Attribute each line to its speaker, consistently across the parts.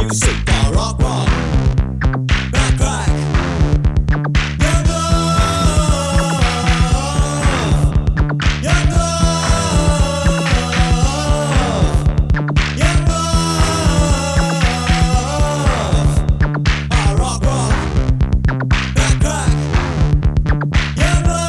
Speaker 1: like a super rock rock. Crack crack. Young love. Young love. Young love. Rock rock. Crack crack. Young love.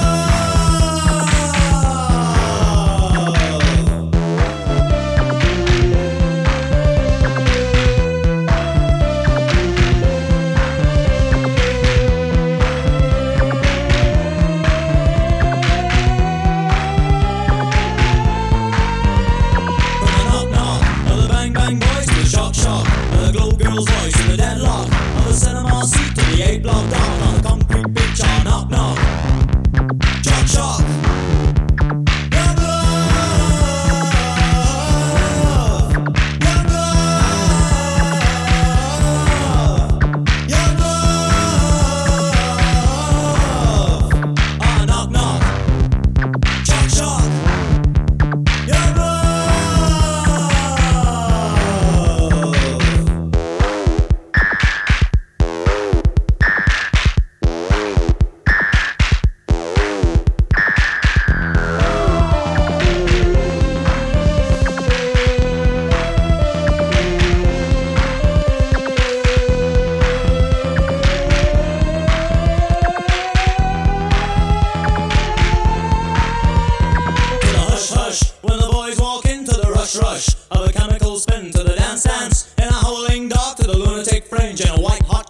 Speaker 1: Shock, shock, the glow girl's voice in the deadlock of the cinema seat to the 8 block down on the concrete beach. Knock, knock, shock, shock. Young love, young love, young love. Knock, knock, shock, shock. Young love. When the boys walk into the rush of a chemical spin to the dance in a howling dark to the lunatic fringe in a white hot